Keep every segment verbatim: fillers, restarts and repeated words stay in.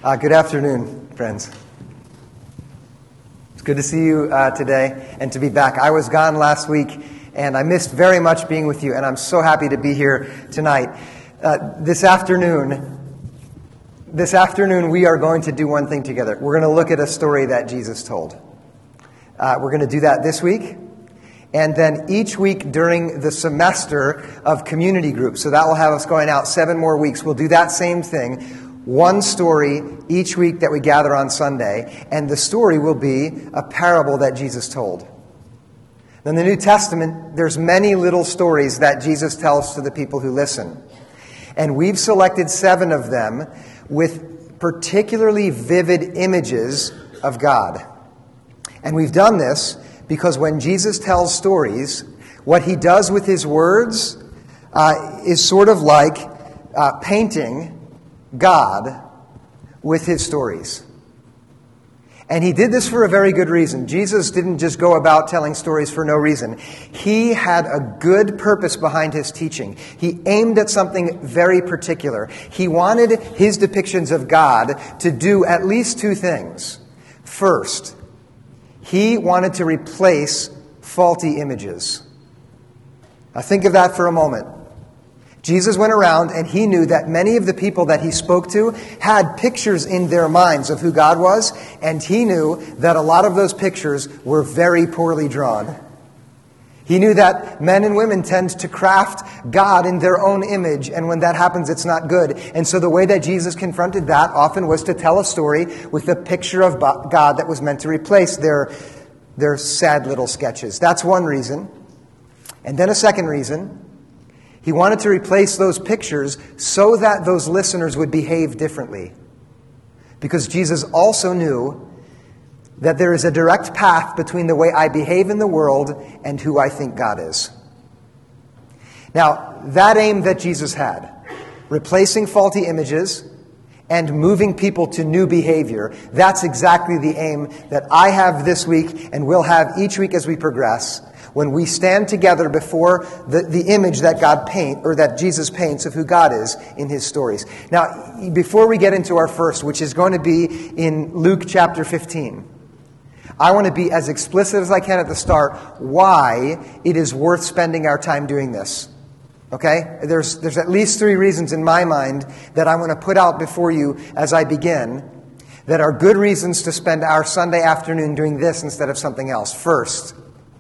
Uh, good afternoon, friends. It's good to see you uh, today and to be back. I was gone last week, and I missed very much being with you, and I'm so happy to be here tonight. Uh, this afternoon, this afternoon, we are going to do one thing together. We're going to look at a story that Jesus told. Uh, we're going to do that this week, and then each week during the semester of community groups, so that will have us going out seven more weeks, we'll do that same thing. One story each week that we gather on Sunday, and the story will be a parable that Jesus told. In the New Testament, there's many little stories that Jesus tells to the people who listen. And we've selected seven of them with particularly vivid images of God. And we've done this because when Jesus tells stories, what he does with his words uh, is sort of like uh, painting God with his stories. And he did this for a very good reason. Jesus didn't just go about telling stories for no reason. He had a good purpose behind his teaching. He aimed at something very particular. He wanted his depictions of God to do at least two things. First, he wanted to replace faulty images. Now think of that for a moment. Jesus went around and he knew that many of the people that he spoke to had pictures in their minds of who God was, and he knew that a lot of those pictures were very poorly drawn. He knew that men and women tend to craft God in their own image, and when that happens, it's not good. And so the way that Jesus confronted that often was to tell a story with a picture of God that was meant to replace their, their sad little sketches. That's one reason. And then a second reason. He wanted to replace those pictures so that those listeners would behave differently. Because Jesus also knew that there is a direct path between the way I behave in the world and who I think God is. Now, that aim that Jesus had, replacing faulty images and moving people to new behavior, that's exactly the aim that I have this week and will have each week as we progress. When we stand together before the, the image that God paint or that Jesus paints of who God is in his stories. Now, before we get into our first, which is going to be in Luke chapter fifteen, I want to be as explicit as I can at the start why it is worth spending our time doing this. Okay? There's, there's at least three reasons in my mind that I want to put out before you as I begin that are good reasons to spend our Sunday afternoon doing this instead of something else. First,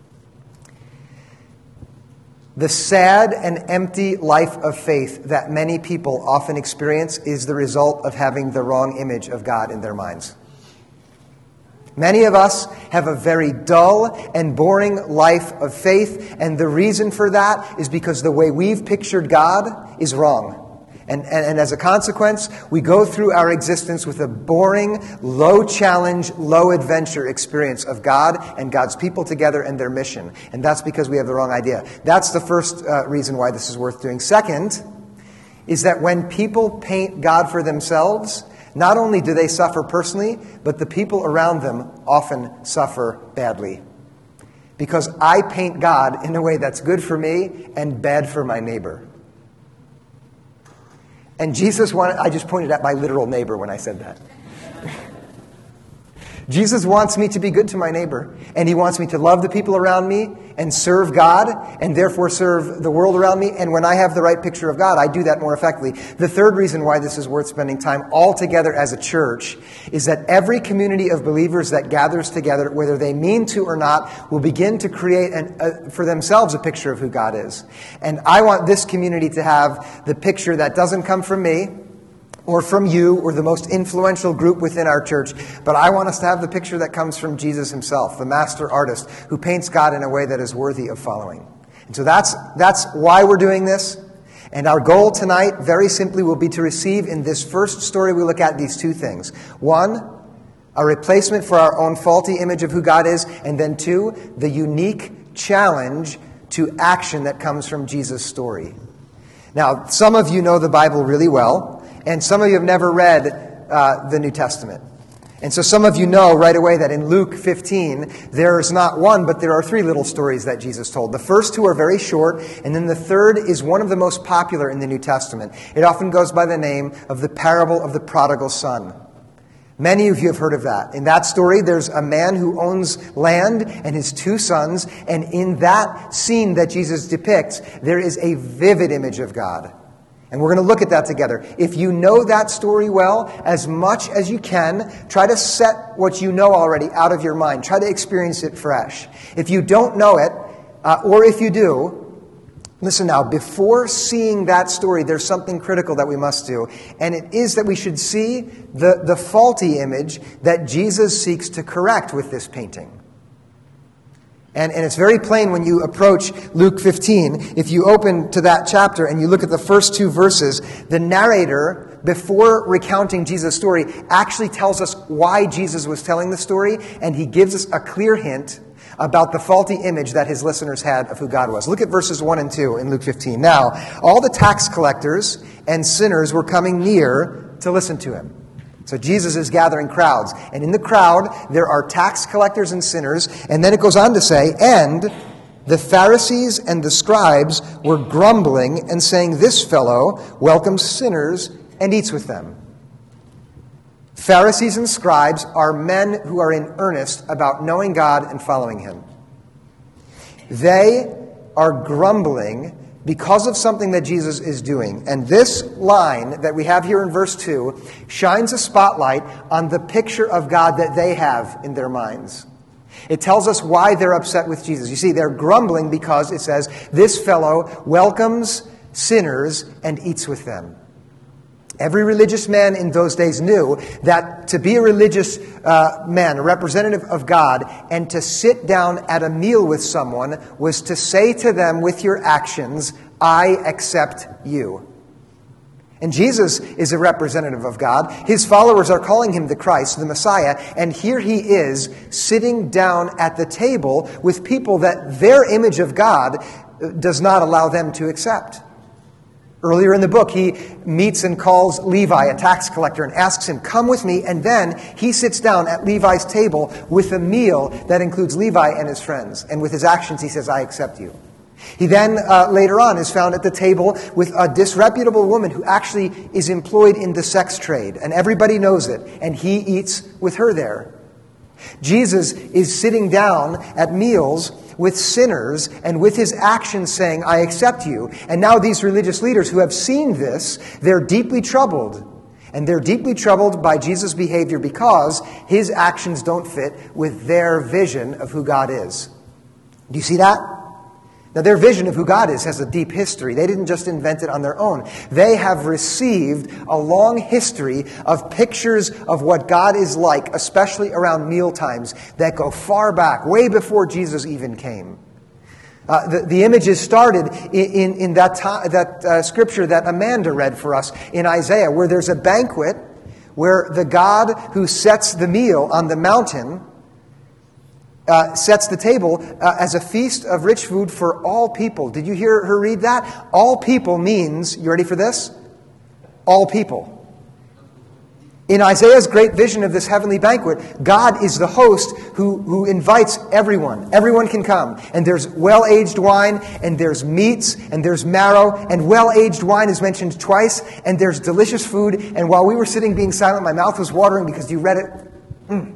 the sad and empty life of faith that many people often experience is the result of having the wrong image of God in their minds. Many of us have a very dull and boring life of faith, and the reason for that is because the way we've pictured God is wrong. And, and, and as a consequence, we go through our existence with a boring, low-challenge, low-adventure experience of God and God's people together and their mission. And that's because we have the wrong idea. That's the first uh, reason why this is worth doing. Second is that when people paint God for themselves, not only do they suffer personally, but the people around them often suffer badly. Because I paint God in a way that's good for me and bad for my neighbor. And Jesus wanted, I just pointed at my literal neighbor when I said that. Jesus wants me to be good to my neighbor, and he wants me to love the people around me and serve God, and therefore serve the world around me. And when I have the right picture of God, I do that more effectively. The third reason why this is worth spending time all together as a church is that every community of believers that gathers together, whether they mean to or not, will begin to create an, a, for themselves a picture of who God is. And I want this community to have the picture that doesn't come from me, or from you, or the most influential group within our church. But I want us to have the picture that comes from Jesus himself, the master artist, who paints God in a way that is worthy of following. And so that's that's why we're doing this. And our goal tonight, very simply, will be to receive in this first story we look at these two things. One, a replacement for our own faulty image of who God is. And then two, the unique challenge to action that comes from Jesus' story. Now, some of you know the Bible really well. And some of you have never read uh, the New Testament. And so some of you know right away that in Luke fifteen, there's not one, but there are three little stories that Jesus told. The first two are very short, and then the third is one of the most popular in the New Testament. It often goes by the name of the parable of the prodigal son. Many of you have heard of that. In that story, there's a man who owns land and his two sons, and in that scene that Jesus depicts, there is a vivid image of God. And we're going to look at that together. If you know that story well, as much as you can, try to set what you know already out of your mind. Try to experience it fresh. If you don't know it, uh, or if you do, listen now, before seeing that story, there's something critical that we must do. And it is that we should see the, the faulty image that Jesus seeks to correct with this painting. And, and it's very plain when you approach Luke fifteen. If you open to that chapter and you look at the first two verses, the narrator, before recounting Jesus' story, actually tells us why Jesus was telling the story, and he gives us a clear hint about the faulty image that his listeners had of who God was. Look at verses one and two in Luke fifteen. Now, all the tax collectors and sinners were coming near to listen to him. So Jesus is gathering crowds. And in the crowd, there are tax collectors and sinners. And then it goes on to say, and the Pharisees and the scribes were grumbling and saying, this fellow welcomes sinners and eats with them. Pharisees and scribes are men who are in earnest about knowing God and following him. They are grumbling because of something that Jesus is doing. And this line that we have here in verse two shines a spotlight on the picture of God that they have in their minds. It tells us why they're upset with Jesus. You see, they're grumbling because it says, this fellow welcomes sinners and eats with them. Every religious man in those days knew that to be a religious uh, man, a representative of God, and to sit down at a meal with someone was to say to them with your actions, I accept you. And Jesus is a representative of God. His followers are calling him the Christ, the Messiah, and here he is sitting down at the table with people that their image of God does not allow them to accept. Earlier in the book, he meets and calls Levi, a tax collector, and asks him, come with me. And then he sits down at Levi's table with a meal that includes Levi and his friends. And with his actions, he says, I accept you. He then, uh, later on, is found at the table with a disreputable woman who actually is employed in the sex trade. And everybody knows it. And he eats with her there. Jesus is sitting down at meals with sinners and with his actions saying, I accept you. And now these religious leaders who have seen this, they're deeply troubled. And they're deeply troubled by Jesus' behavior because his actions don't fit with their vision of who God is. Do you see that? Now, their vision of who God is has a deep history. They didn't just invent it on their own. They have received a long history of pictures of what God is like, especially around meal times, that go far back, way before Jesus even came. Uh, the, the images started in, in, in that, to, that uh, scripture that Amanda read for us in Isaiah, where there's a banquet where the God who sets the meal on the mountain Uh, sets the table uh, as a feast of rich food for all people. Did you hear her read that? All people means, you ready for this? All people. In Isaiah's great vision of this heavenly banquet, God is the host who, who invites everyone. Everyone can come. And there's well-aged wine, and there's meats, and there's marrow, and well-aged wine is mentioned twice, and there's delicious food. And while we were sitting being silent, my mouth was watering because you read it. Mm.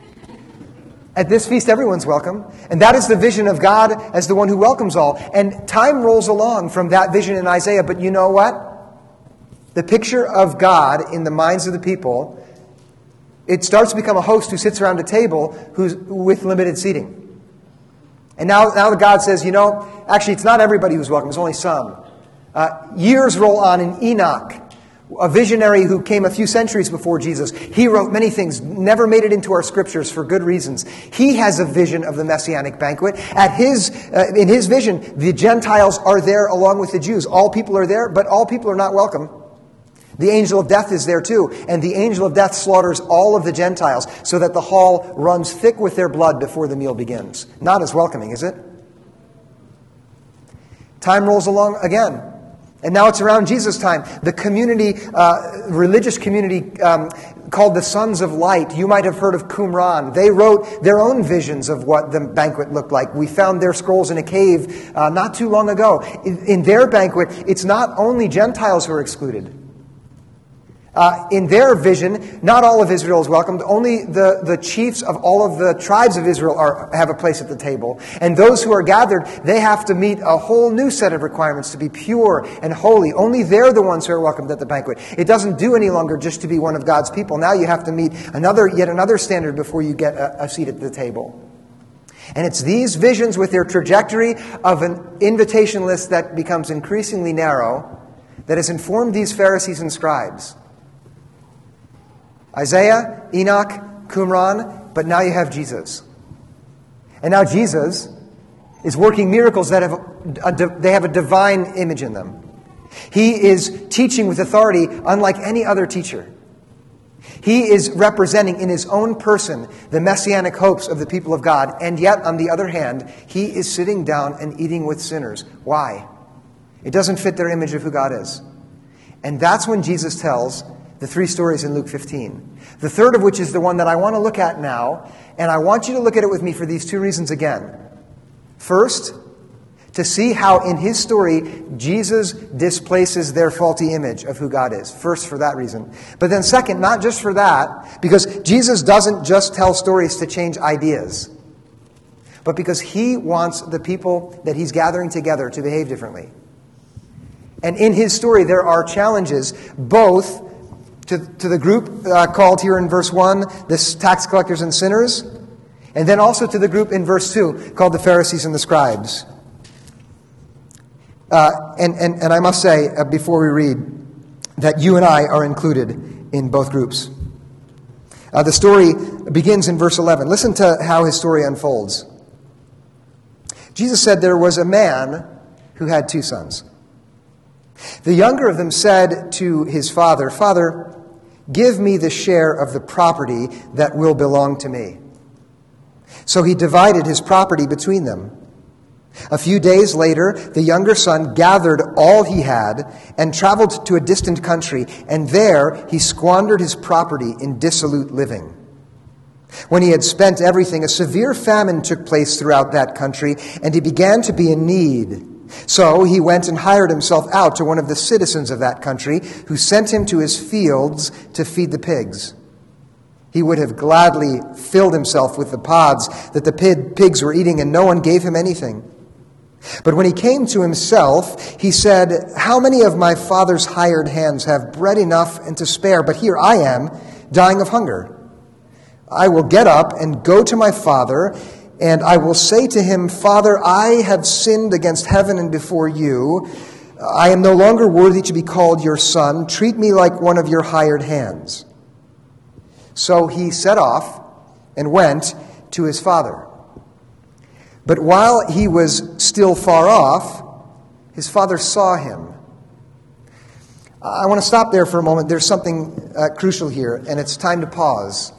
At this feast, everyone's welcome. And that is the vision of God as the one who welcomes all. And time rolls along from that vision in Isaiah. But you know what? The picture of God in the minds of the people, it starts to become a host who sits around a table who's with limited seating. And now, now God says, you know, actually it's not everybody who's welcome. It's only some. Uh, years roll on in Enoch, a visionary who came a few centuries before Jesus. He wrote many things, never made it into our scriptures for good reasons. He has a vision of the Messianic banquet. At his, uh, in his vision, the Gentiles are there along with the Jews. All people are there, but all people are not welcome. The angel of death is there too, and the angel of death slaughters all of the Gentiles so that the hall runs thick with their blood before the meal begins. Not as welcoming, is it? Time rolls along again. And now it's around Jesus' time. The community, uh, religious community um, called the Sons of Light. You might have heard of Qumran. They wrote their own visions of what the banquet looked like. We found their scrolls in a cave uh, not too long ago. In, in their banquet, it's not only Gentiles who are excluded. Uh, in their vision, not all of Israel is welcomed. Only the, the chiefs of all of the tribes of Israel are, have a place at the table. And those who are gathered, they have to meet a whole new set of requirements to be pure and holy. Only they're the ones who are welcomed at the banquet. It doesn't do any longer just to be one of God's people. Now you have to meet another, yet another standard before you get a, a seat at the table. And it's these visions with their trajectory of an invitation list that becomes increasingly narrow that has informed these Pharisees and scribes. Isaiah, Enoch, Qumran, but now you have Jesus. And now Jesus is working miracles that have a, they have a divine image in them. He is teaching with authority unlike any other teacher. He is representing in his own person the messianic hopes of the people of God, and yet, on the other hand, he is sitting down and eating with sinners. Why? It doesn't fit their image of who God is. And that's when Jesus tells the three stories in Luke fifteen. The third of which is the one that I want to look at now, and I want you to look at it with me for these two reasons again. First, to see how in his story, Jesus displaces their faulty image of who God is. First, for that reason. But then second, not just for that, because Jesus doesn't just tell stories to change ideas, but because he wants the people that he's gathering together to behave differently. And in his story, there are challenges both to, to the group uh, called here in verse one, the tax collectors and sinners, and then also to the group in verse two called the Pharisees and the scribes. Uh, and, and, and I must say, uh, before we read, that you and I are included in both groups. Uh, the story begins in verse eleven. Listen to how his story unfolds. Jesus said there was a man who had two sons. The younger of them said to his father, "Father, give me the share of the property that will belong to me." So he divided his property between them. A few days later, the younger son gathered all he had and traveled to a distant country, and there he squandered his property in dissolute living. When he had spent everything, a severe famine took place throughout that country, and he began to be in need. So he went and hired himself out to one of the citizens of that country, who sent him to his fields to feed the pigs. He would have gladly filled himself with the pods that the pigs were eating, and no one gave him anything. But when he came to himself, he said, "How many of my father's hired hands have bread enough and to spare? But here I am, dying of hunger. I will get up and go to my father, and I will say to him, 'Father, I have sinned against heaven and before you. I am no longer worthy to be called your son. Treat me like one of your hired hands.' So he set off and went to his father. But while he was still far off, his father saw him." I want to stop there for a moment. There's something uh, crucial here, and it's time to pause.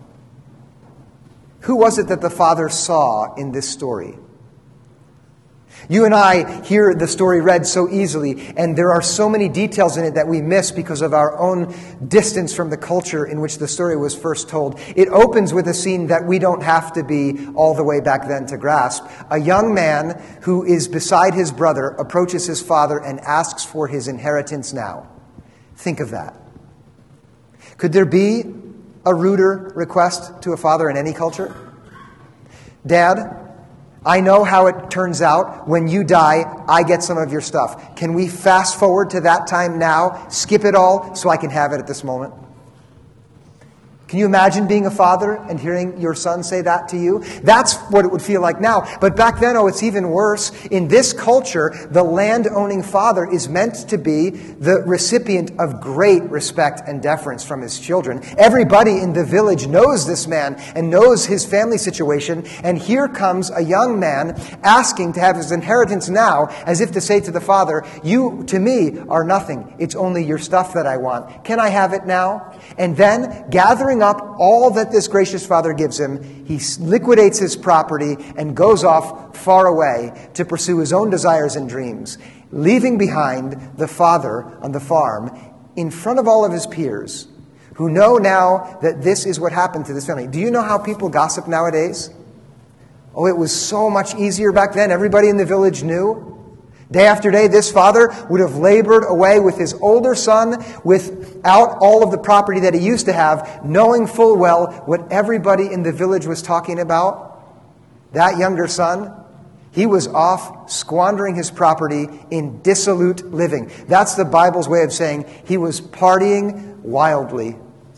Who was it that the father saw in this story? You and I hear the story read so easily, and there are so many details in it that we miss because of our own distance from the culture in which the story was first told. It opens with a scene that we don't have to be all the way back then to grasp. A young man who is beside his brother approaches his father and asks for his inheritance now. Think of that. Could there be a ruder request to a father in any culture? "Dad, I know how it turns out. When you die, I get some of your stuff. Can we fast forward to that time now, skip it all, so I can have it at this moment?" Can you imagine being a father and hearing your son say that to you? That's what it would feel like now. But back then, oh, it's even worse. In this culture, the land-owning father is meant to be the recipient of great respect and deference from his children. Everybody in the village knows this man and knows his family situation. And here comes a young man asking to have his inheritance now, as if to say to the father, "You, to me, are nothing. It's only your stuff that I want. Can I have it now?" And then, gathering up all that this gracious father gives him, he liquidates his property and goes off far away to pursue his own desires and dreams, leaving behind the father on the farm in front of all of his peers, who know now that this is what happened to this family. Do you know how people gossip nowadays? Oh, it was so much easier back then. Everybody in the village knew. Day after day, this father would have labored away with his older son without all of the property that he used to have, knowing full well what everybody in the village was talking about. That younger son, he was off squandering his property in dissolute living. That's the Bible's way of saying he was partying wildly.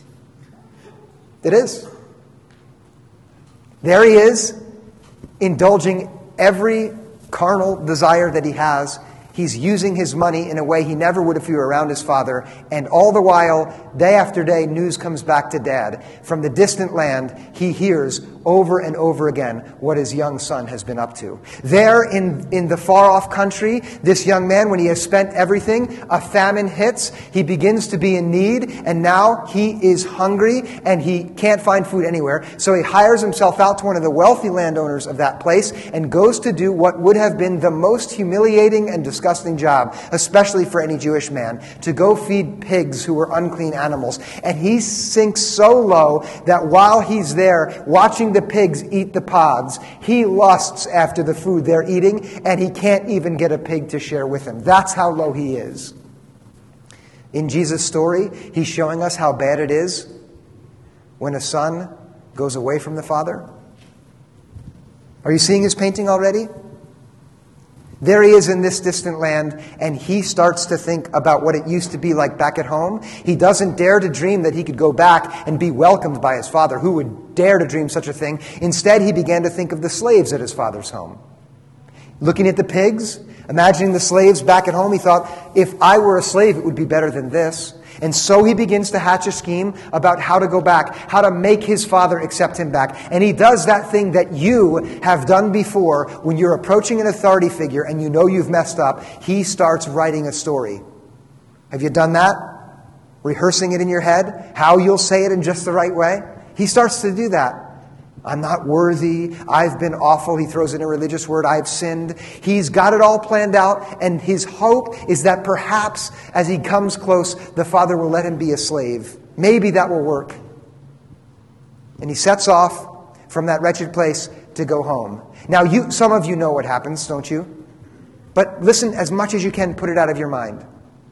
It is. There he is, indulging every carnal desire that he has. He's using his money in a way he never would if he were around his father. And all the while, day after day, news comes back to Dad. From the distant land, he hears over and over again what his young son has been up to. There in, in the far-off country, this young man, when he has spent everything, a famine hits. He begins to be in need, and now he is hungry, and he can't find food anywhere. So he hires himself out to one of the wealthy landowners of that place and goes to do what would have been the most humiliating and disgusting job, especially for any Jewish man, to go feed pigs who were unclean animals. And he sinks so low that while he's there watching the pigs eat the pods, he lusts after the food they're eating, and he can't even get a pig to share with him. That's how low he is. In Jesus' story, he's showing us how bad it is when a son goes away from the father. Are you seeing his painting already? There he is in this distant land, and he starts to think about what it used to be like back at home. He doesn't dare to dream that he could go back and be welcomed by his father. Who would dare to dream such a thing? Instead, he began to think of the slaves at his father's home. Looking at the pigs, imagining the slaves back at home, he thought, if I were a slave, it would be better than this. And so he begins to hatch a scheme about how to go back, how to make his father accept him back. And he does that thing that you have done before when you're approaching an authority figure and you know you've messed up. He starts writing a story. Have you done that? Rehearsing it in your head, how you'll say it in just the right way? He starts to do that. I'm not worthy. I've been awful. He throws in a religious word. I've sinned. He's got it all planned out, and his hope is that perhaps as he comes close, the father will let him be a slave. Maybe that will work. And he sets off from that wretched place to go home. Now, you, some of you know what happens, don't you? But listen as much as you can, put it out of your mind.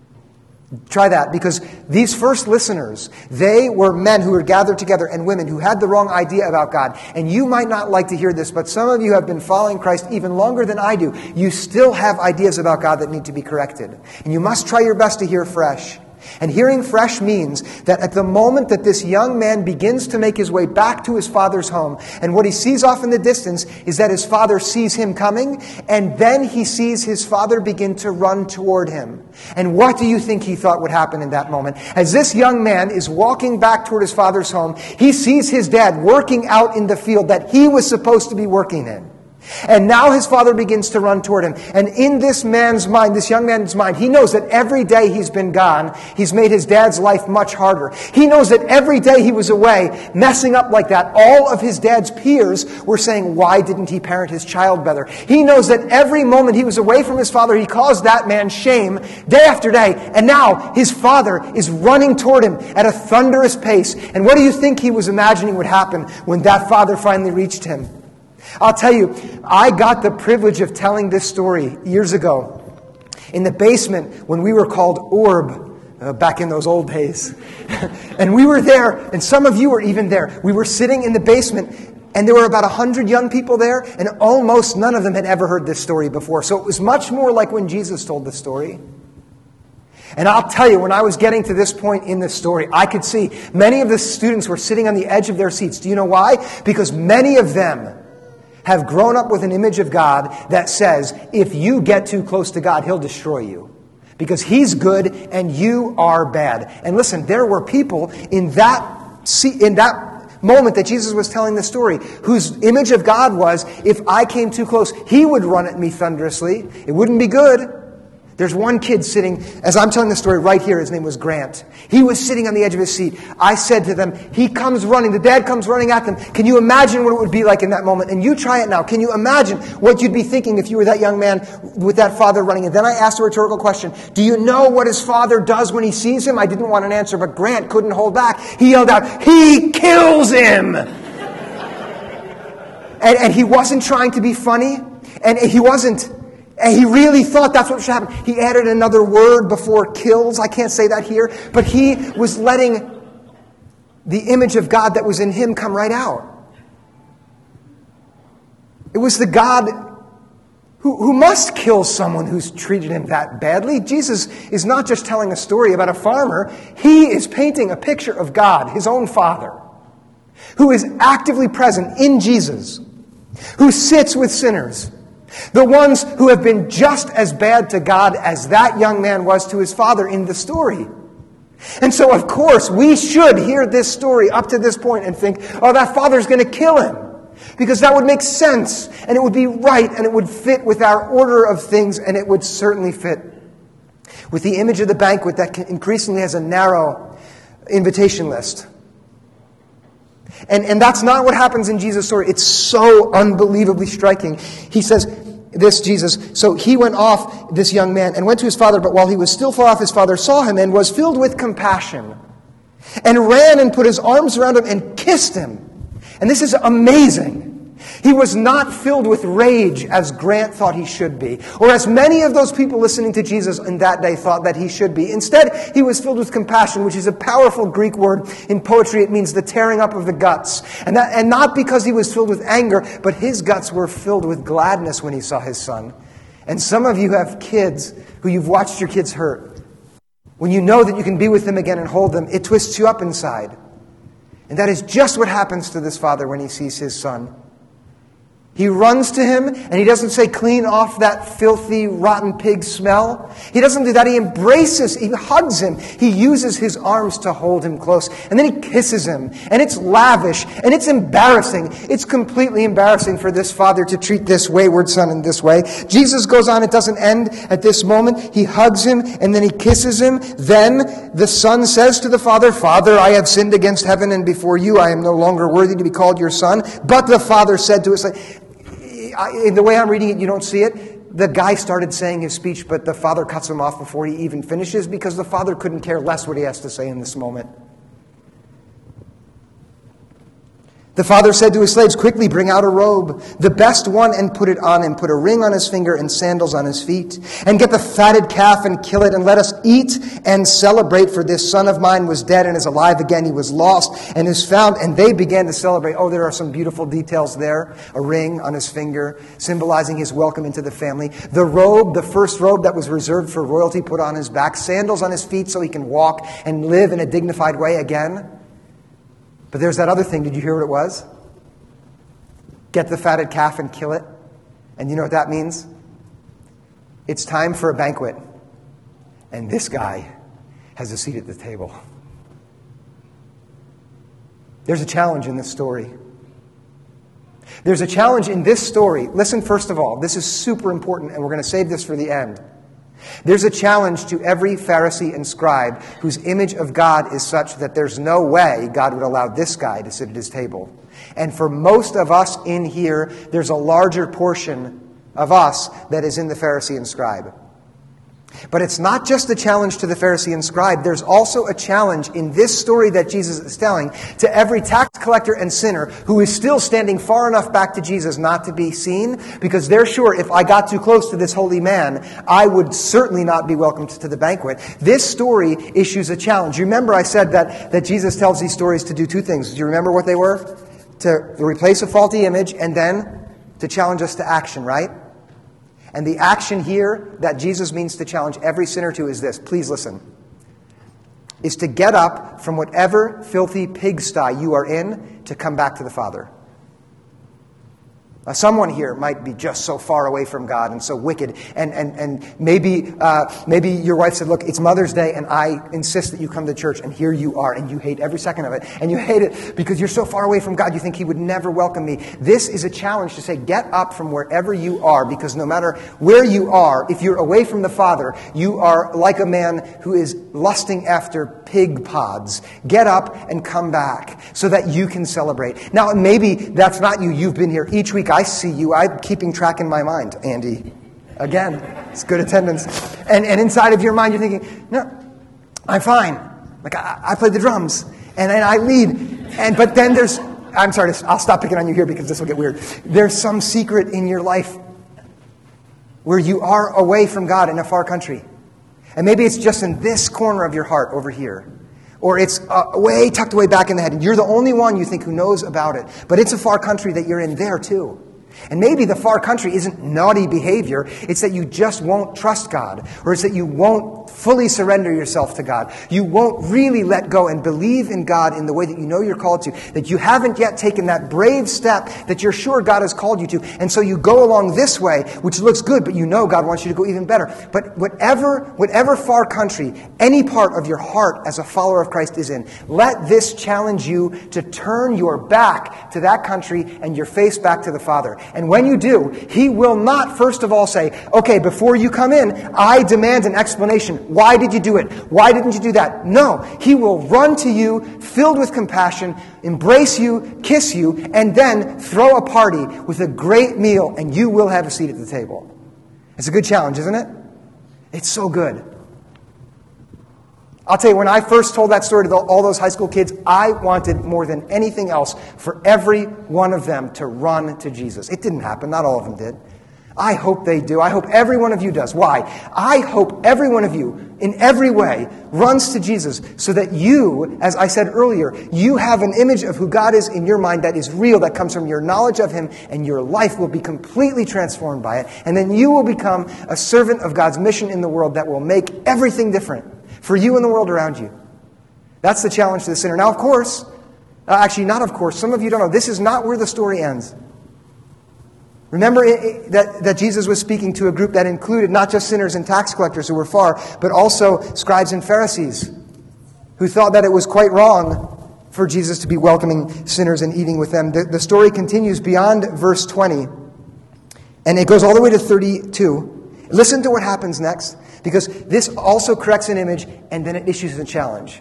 Try that, because these first listeners, they were men who were gathered together and women who had the wrong idea about God. And you might not like to hear this, but some of you have been following Christ even longer than I do. You still have ideas about God that need to be corrected. And you must try your best to hear fresh. And hearing fresh means that at the moment that this young man begins to make his way back to his father's home, and what he sees off in the distance is that his father sees him coming, and then he sees his father begin to run toward him. And what do you think he thought would happen in that moment? As this young man is walking back toward his father's home, he sees his dad working out in the field that he was supposed to be working in. And now his father begins to run toward him. And in this man's mind, this young man's mind, he knows that every day he's been gone, he's made his dad's life much harder. He knows that every day he was away, messing up like that, all of his dad's peers were saying, why didn't he parent his child better? He knows that every moment he was away from his father, he caused that man shame day after day. And now his father is running toward him at a thunderous pace. And what do you think he was imagining would happen when that father finally reached him? I'll tell you, I got the privilege of telling this story years ago in the basement when we were called Orb, uh, back in those old days. And we were there, and some of you were even there. We were sitting in the basement, and there were about a hundred young people there, and almost none of them had ever heard this story before. So it was much more like when Jesus told the story. And I'll tell you, when I was getting to this point in this story, I could see many of the students were sitting on the edge of their seats. Do you know why? Because many of them have grown up with an image of God that says, if you get too close to God, He'll destroy you. Because He's good and you are bad. And listen, there were people in that in that moment that Jesus was telling the story whose image of God was, if I came too close, He would run at me thunderously. It wouldn't be good. There's one kid sitting, as I'm telling the story right here, his name was Grant. He was sitting on the edge of his seat. I said to them, he comes running, the dad comes running at them. Can you imagine what it would be like in that moment? And you try it now. Can you imagine what you'd be thinking if you were that young man with that father running? And then I asked a rhetorical question. Do you know what his father does when he sees him? I didn't want an answer, but Grant couldn't hold back. He yelled out, he kills him! and, and he wasn't trying to be funny, and he wasn't And he really thought that's what should happen. He added another word before kills. I can't say that here. But he was letting the image of God that was in him come right out. It was the God who, who must kill someone who's treated him that badly. Jesus is not just telling a story about a farmer. He is painting a picture of God, his own Father, who is actively present in Jesus, who sits with sinners, the ones who have been just as bad to God as that young man was to his father in the story. And so, of course, we should hear this story up to this point and think, oh, that father's going to kill him. Because that would make sense, and it would be right, and it would fit with our order of things, and it would certainly fit with the image of the banquet that increasingly has a narrow invitation list. And, and that's not what happens in Jesus' story. It's so unbelievably striking. He says, this Jesus, so he went off, this young man, and went to his father, but while he was still far off, his father saw him and was filled with compassion, and ran and put his arms around him and kissed him. And this is amazing. He was not filled with rage as Grant thought he should be, or as many of those people listening to Jesus in that day thought that he should be. Instead, he was filled with compassion, which is a powerful Greek word. In poetry, it means the tearing up of the guts. And, that, and not because he was filled with anger, but his guts were filled with gladness when he saw his son. And some of you have kids who you've watched your kids hurt. When you know that you can be with them again and hold them, it twists you up inside. And that is just what happens to this father when he sees his son. He runs to him, and he doesn't say, clean off that filthy, rotten pig smell. He doesn't do that. He embraces, he hugs him. He uses his arms to hold him close. And then he kisses him. And it's lavish, and it's embarrassing. It's completely embarrassing for this father to treat this wayward son in this way. Jesus goes on. It doesn't end at this moment. He hugs him, and then he kisses him. Then the son says to the father, Father, I have sinned against heaven and before you. I am no longer worthy to be called your son. But the father said to his son, in the way I'm reading it, you don't see it. The guy started saying his speech, but the father cuts him off before he even finishes because the father couldn't care less what he has to say in this moment. The father said to his slaves, quickly bring out a robe, the best one, and put it on him. Put a ring on his finger and sandals on his feet. And get the fatted calf and kill it, and let us eat and celebrate. For this son of mine was dead and is alive again. He was lost and is found. And they began to celebrate. Oh, there are some beautiful details there. A ring on his finger, symbolizing his welcome into the family. The robe, the first robe that was reserved for royalty, put on his back. Sandals on his feet so he can walk and live in a dignified way again. But there's that other thing. Did you hear what it was? Get the fatted calf and kill it. And you know what that means? It's time for a banquet. And this guy has a seat at the table. There's a challenge in this story. There's a challenge in this story. Listen, first of all, this is super important, and we're going to save this for the end. There's a challenge to every Pharisee and scribe whose image of God is such that there's no way God would allow this guy to sit at his table. And for most of us in here, there's a larger portion of us that is in the Pharisee and scribe. But it's not just a challenge to the Pharisee and scribe. There's also a challenge in this story that Jesus is telling to every tax collector and sinner who is still standing far enough back to Jesus not to be seen, because they're sure if I got too close to this holy man, I would certainly not be welcomed to the banquet. This story issues a challenge. You remember I said that, that Jesus tells these stories to do two things. Do you remember what they were? To replace a faulty image and then to challenge us to action, right? And the action here that Jesus means to challenge every sinner to is this. Please listen. Is to get up from whatever filthy pigsty you are in to come back to the Father. Now, someone here might be just so far away from God and so wicked. And, and, and maybe, uh, maybe your wife said, look, it's Mother's Day and I insist that you come to church. And here you are and you hate every second of it. And you hate it because you're so far away from God you think He would never welcome me. This is a challenge to say, get up from wherever you are, because no matter where you are, if you're away from the Father, you are like a man who is lusting after pig pods. Get up and come back so that you can celebrate. Now, maybe that's not you. You've been here each week. I see you. I'm keeping track in my mind, Andy. Again, it's good attendance. And, and inside of your mind, you're thinking, no, I'm fine. Like, I, I play the drums, and, and I lead. And But then there's, I'm sorry, I'll stop picking on you here because this will get weird. There's some secret in your life where you are away from God in a far country. And maybe it's just in this corner of your heart over here. Or it's uh, way tucked away back in the head. And you're the only one you think who knows about it. But it's a far country that you're in there too. And maybe the far country isn't naughty behavior. It's that you just won't trust God. Or it's that you won't fully surrender yourself to God. You won't really let go and believe in God in the way that you know you're called to. That you haven't yet taken that brave step that you're sure God has called you to. And so you go along this way, which looks good, but you know God wants you to go even better. But whatever, whatever far country, any part of your heart as a follower of Christ is in, let this challenge you to turn your back to that country and your face back to the Father. And when you do, He will not, first of all, say, okay, before you come in, I demand an explanation. Why did you do it? Why didn't you do that? No, He will run to you, filled with compassion, embrace you, kiss you, and then throw a party with a great meal, and you will have a seat at the table. It's a good challenge, isn't it? It's so good. I'll tell you, when I first told that story to all those high school kids, I wanted more than anything else for every one of them to run to Jesus. It didn't happen. Not all of them did. I hope they do. I hope every one of you does. Why? I hope every one of you, in every way, runs to Jesus so that you, as I said earlier, you have an image of who God is in your mind that is real, that comes from your knowledge of Him, and your life will be completely transformed by it. And then you will become a servant of God's mission in the world that will make everything different for you and the world around you. That's the challenge to the sinner. Now, of course, uh, actually not of course, some of you don't know, this is not where the story ends. Remember it, it, that, that Jesus was speaking to a group that included not just sinners and tax collectors who were far, but also scribes and Pharisees who thought that it was quite wrong for Jesus to be welcoming sinners and eating with them. The, the story continues beyond verse twenty, and it goes all the way to thirty-two. Listen to what happens next, because this also corrects an image, and then it issues a challenge.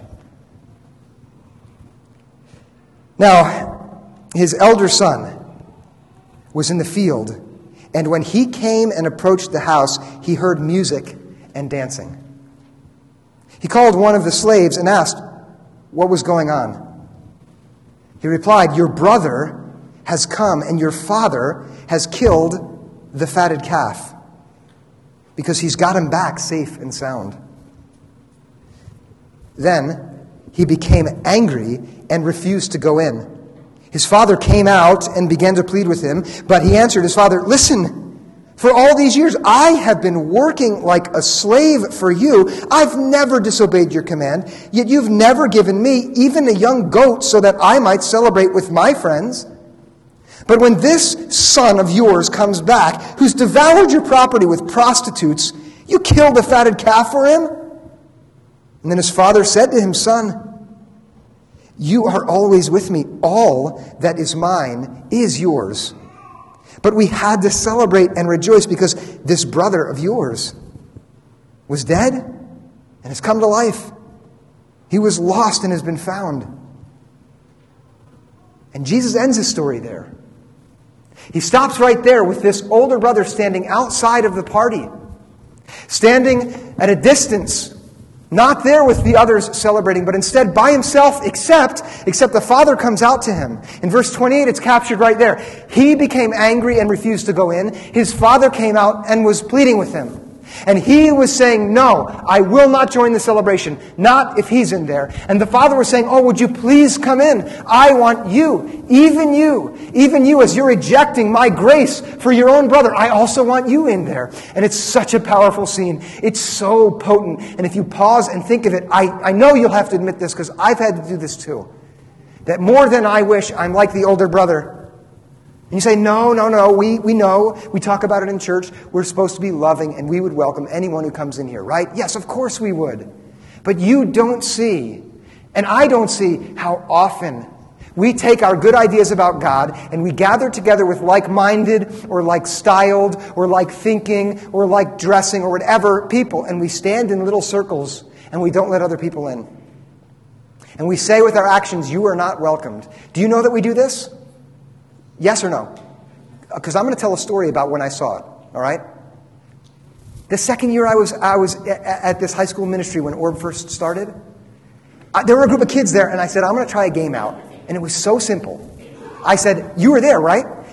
Now, his elder son was in the field, and when he came and approached the house, he heard music and dancing. He called one of the slaves and asked what was going on. He replied, "Your brother has come, and your father has killed the fatted calf, because he's got him back safe and sound." Then he became angry and refused to go in. His father came out and began to plead with him, but he answered his father, "Listen, for all these years I have been working like a slave for you. I've never disobeyed your command, yet you've never given me even a young goat so that I might celebrate with my friends. But when this son of yours comes back, who's devoured your property with prostitutes, you killed the fatted calf for him?" And then his father said to him, "Son, you are always with me. All that is mine is yours. But we had to celebrate and rejoice because this brother of yours was dead and has come to life. He was lost and has been found." And Jesus ends his story there. He stops right there with this older brother standing outside of the party, standing at a distance, not there with the others celebrating, but instead by himself, except, except the father comes out to him. In verse twenty-eight, it's captured right there. He became angry and refused to go in. His father came out and was pleading with him. And he was saying, "No, I will not join the celebration, not if he's in there." And the father was saying, "Oh, would you please come in? I want you, even you, even you, as you're rejecting my grace for your own brother, I also want you in there." And it's such a powerful scene. It's so potent. And if you pause and think of it, I, I know you'll have to admit this because I've had to do this too. That more than I wish I'm like the older brother. And you say, no, no, no, we, we know, we talk about it in church, we're supposed to be loving and we would welcome anyone who comes in here, right? Yes, of course we would. But you don't see, and I don't see how often we take our good ideas about God and we gather together with like-minded or like-styled or like-thinking or like-dressing or whatever people, and we stand in little circles and we don't let other people in. And we say with our actions, "You are not welcomed." Do you know that we do this? Yes or no? Because I'm going to tell a story about when I saw it, all right? The second year I was I was at this high school ministry when Orb first started, I, there were a group of kids there, and I said, "I'm going to try a game out." And it was so simple. I said, "You were there, right?"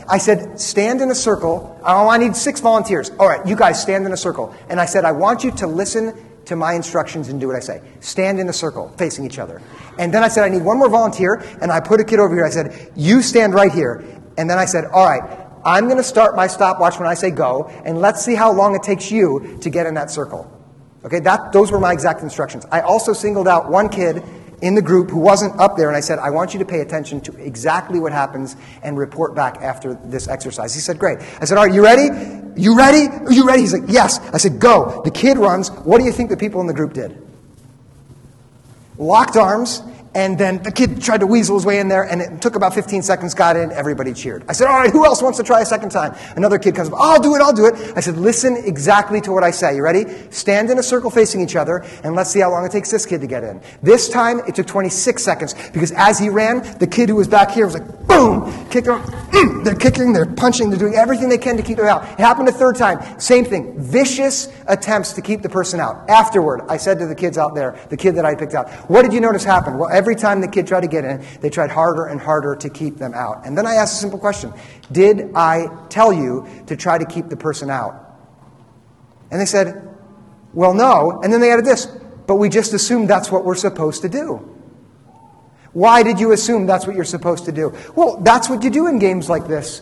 I said, stand in a circle. Oh, I need six volunteers. All right, you guys stand in a circle. And I said, I want you to listen to my instructions and do what I say. Stand in a circle, facing each other. And then I said, I need one more volunteer. And I put a kid over here. I said, you stand right here. And then I said, all right, I'm going to start my stopwatch when I say go. And let's see how long it takes you to get in that circle. Okay, that those were my exact instructions. I also singled out one kid in the group who wasn't up there, and I said, I want you to pay attention to exactly what happens and report back after this exercise. He said, great. I said, all right, you ready? You ready? Are you ready? He's like, yes. I said, go. The kid runs. What do you think the people in the group did? Locked arms. And then the kid tried to weasel his way in there, and it took about fifteen seconds, got in, everybody cheered. I said, all right, who else wants to try a second time? Another kid comes up, I'll do it, I'll do it. I said, listen exactly to what I say. You ready? Stand in a circle facing each other, and let's see how long it takes this kid to get in. This time, it took twenty-six seconds, because as he ran, the kid who was back here was like, boom, kick him. Mm, they're kicking, they're punching, they're doing everything they can to keep him out. It happened a third time. Same thing. Vicious attempts to keep the person out. Afterward, I said to the kids out there, the kid that I picked out, what did you notice happen? Well, every time the kid tried to get in, they tried harder and harder to keep them out. And then I asked a simple question. Did I tell you to try to keep the person out? And they said, well, no. And then they added this, but we just assumed that's what we're supposed to do. Why did you assume that's what you're supposed to do? Well, that's what you do in games like this.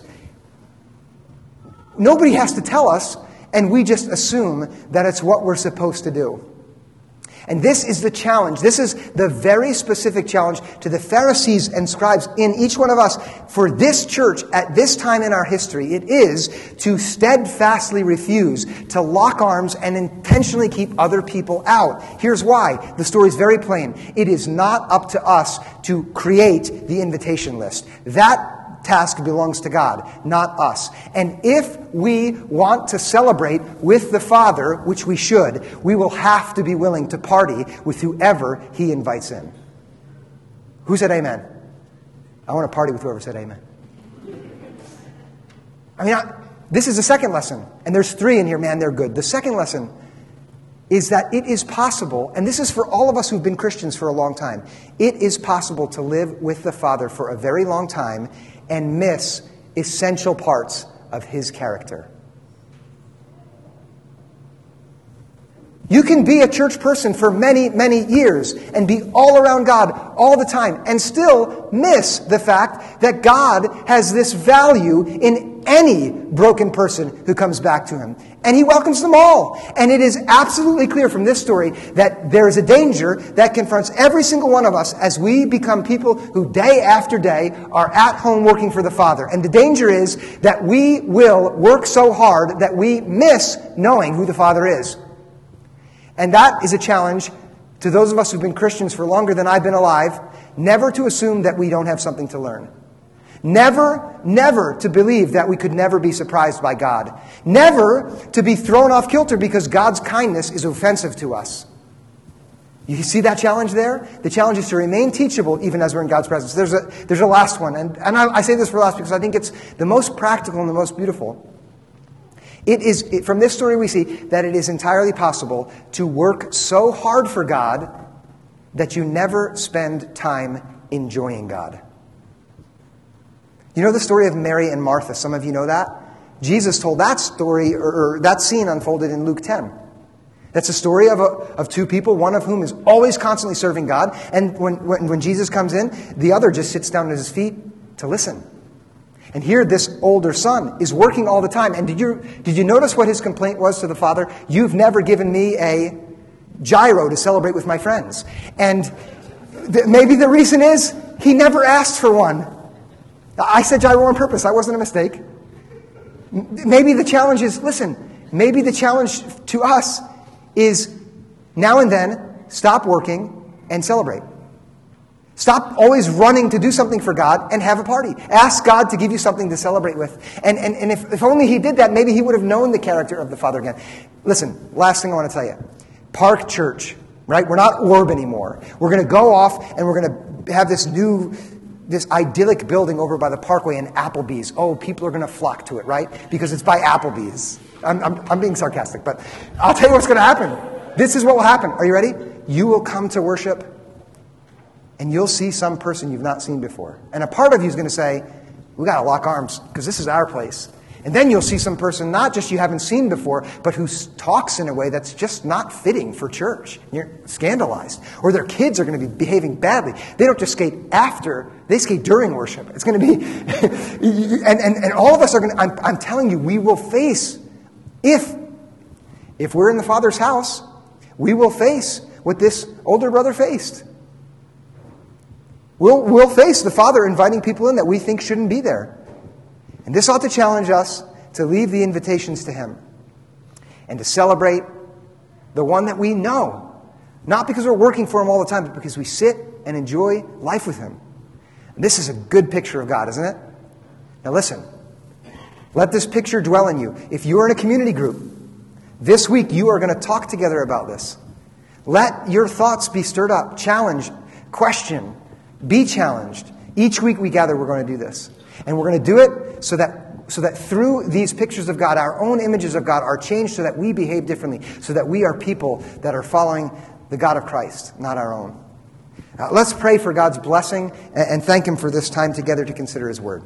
Nobody has to tell us, and we just assume that it's what we're supposed to do. And this is the challenge. This is the very specific challenge to the Pharisees and scribes in each one of us. For this church, at this time in our history, it is to steadfastly refuse to lock arms and intentionally keep other people out. Here's why. The story is very plain. It is not up to us to create the invitation list. That task belongs to God, not us. And if we want to celebrate with the Father, which we should, we will have to be willing to party with whoever He invites in. Who said amen? I want to party with whoever said amen. I mean, I, this is the second lesson. And there's three in here, man, they're good. The second lesson is that it is possible, and this is for all of us who've been Christians for a long time, it is possible to live with the Father for a very long time and miss essential parts of His character. You can be a church person for many, many years and be all around God all the time and still miss the fact that God has this value in any broken person who comes back to Him. And He welcomes them all. And it is absolutely clear from this story that there is a danger that confronts every single one of us as we become people who day after day are at home working for the Father. And the danger is that we will work so hard that we miss knowing who the Father is. And that is a challenge to those of us who've been Christians for longer than I've been alive, never to assume that we don't have something to learn. Never, never to believe that we could never be surprised by God. Never to be thrown off kilter because God's kindness is offensive to us. You see that challenge there? The challenge is to remain teachable even as we're in God's presence. There's a, there's a last one, and, and I, I say this for last because I think it's the most practical and the most beautiful. It is, it, from this story we see that it is entirely possible to work so hard for God that you never spend time enjoying God. You know the story of Mary and Martha? Some of you know that. Jesus told that story, or, or that scene unfolded in Luke ten. That's a story of, a, of two people, one of whom is always constantly serving God. And when, when, when Jesus comes in, the other just sits down at His feet to listen. And here this older son is working all the time. And did you did you notice what his complaint was to the father? You've never given me a gyro to celebrate with my friends. And th- maybe the reason is he never asked for one. I said gyro on purpose. That wasn't a mistake. Maybe the challenge is, listen, maybe the challenge to us is now and then stop working and celebrate. Stop always running to do something for God and have a party. Ask God to give you something to celebrate with. And, and, and if, if only He did that, maybe He would have known the character of the Father again. Listen, last thing I want to tell you. Park Church, right? We're not Orb anymore. We're going to go off and we're going to have this new, this idyllic building over by the Parkway in Applebee's. Oh, people are going to flock to it, right? Because it's by Applebee's. I'm, I'm, I'm being sarcastic, but I'll tell you what's going to happen. This is what will happen. Are you ready? You will come to worship and you'll see some person you've not seen before. And a part of you is going to say, We got to lock arms because this is our place. And then you'll see some person not just you haven't seen before, but who talks in a way that's just not fitting for church. You're scandalized. Or their kids are going to be behaving badly. They don't just skate after, they skate during worship. It's going to be, and, and, and all of us are going to, I'm, I'm telling you, we will face, if, if we're in the Father's house, we will face what this older brother faced. We'll, we'll face the Father inviting people in that we think shouldn't be there. And this ought to challenge us to leave the invitations to Him and to celebrate the one that we know. Not because we're working for Him all the time, but because we sit and enjoy life with Him. And this is a good picture of God, isn't it? Now listen, let this picture dwell in you. If you're in a community group, this week you are going to talk together about this. Let your thoughts be stirred up, challenged, questioned, be challenged. Each week we gather, we're going to do this. And we're going to do it so that so that through these pictures of God, our own images of God are changed so that we behave differently, so that we are people that are following the God of Christ, not our own. Uh, let's pray for God's blessing and, and thank Him for this time together to consider His Word.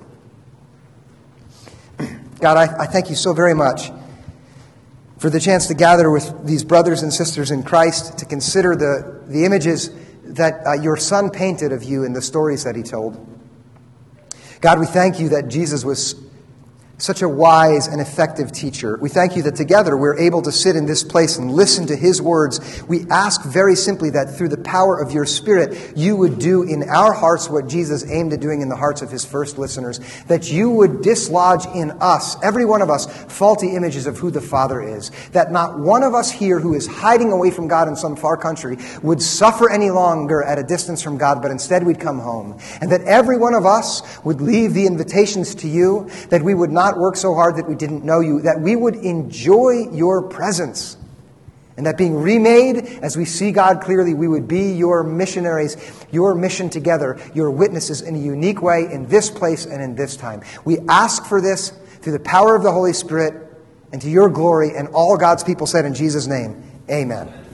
God, I, I thank You so very much for the chance to gather with these brothers and sisters in Christ to consider the, the images that uh, Your Son painted of You in the stories that He told. God, we thank You that Jesus was such a wise and effective teacher. We thank You that together we're able to sit in this place and listen to His words. We ask very simply that through the power of Your Spirit, You would do in our hearts what Jesus aimed at doing in the hearts of His first listeners, that You would dislodge in us, every one of us, faulty images of who the Father is, that not one of us here who is hiding away from God in some far country would suffer any longer at a distance from God, but instead we'd come home, and that every one of us would leave the invitations to You, that we would not work so hard that we didn't know You, that we would enjoy Your presence. And that being remade, as we see God clearly, we would be Your missionaries, Your mission together, Your witnesses in a unique way in this place and in this time. We ask for this through the power of the Holy Spirit and to Your glory, and all God's people said in Jesus' name, amen.